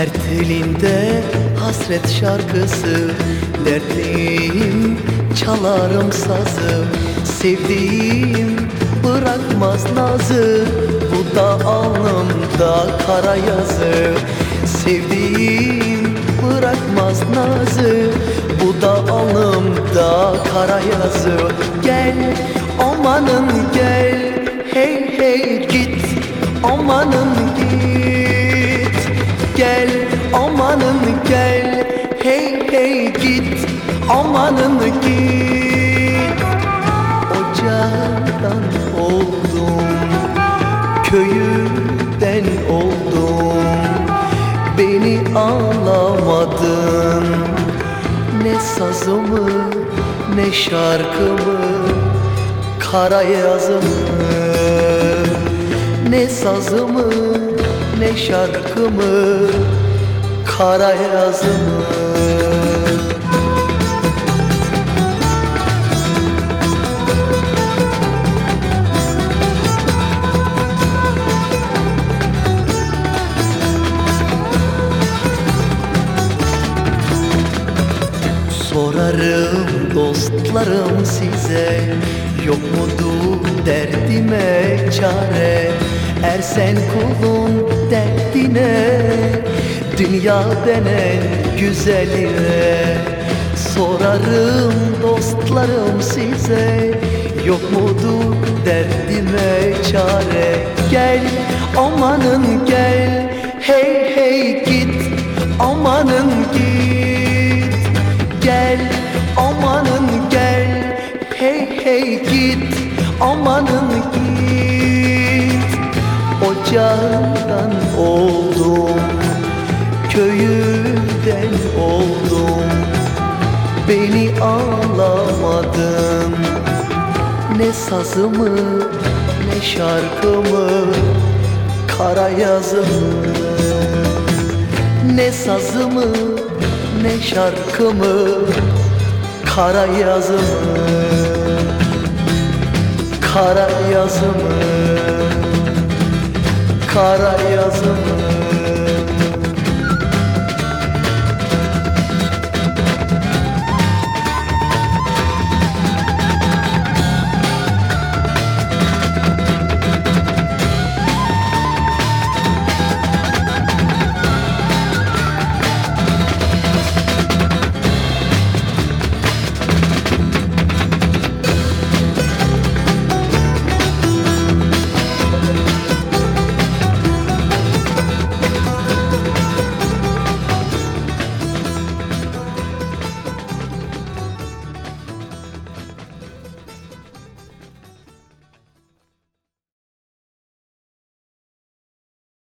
Her telinde hasret şarkısı, dertliyim çalarım sazı. Sevdiğim bırakmaz nazı, bu da alnımda kara yazı. Sevdiğim bırakmaz nazı, bu da alnımda kara yazı. Gel amanın gel, hey hey git amanın git. Gel amanın gel, hey hey git amanın git. Ocağından oldum, köyünden oldum, beni ağlamadın. Ne sazımı ne şarkımı, kara yazımı. Ne sazımı ne şarkımı, kara yazımı. Sorarım dostlarım size, yok mudur derdime çare? Ersen kulun derdine, dünya denen güzeline. Sorarım dostlarım size, yok mudur derdime çare? Gel amanın gel, hey hey git amanın git. Gel amanın gel, hey hey git amanın git. Ocağından oldum, köyünden oldum, beni ağlamadın. Ne sazımı ne şarkımı, kara yazımı. Ne sazımı ne şarkımı, kara yazımı. Kara yazımı, kara yazımı.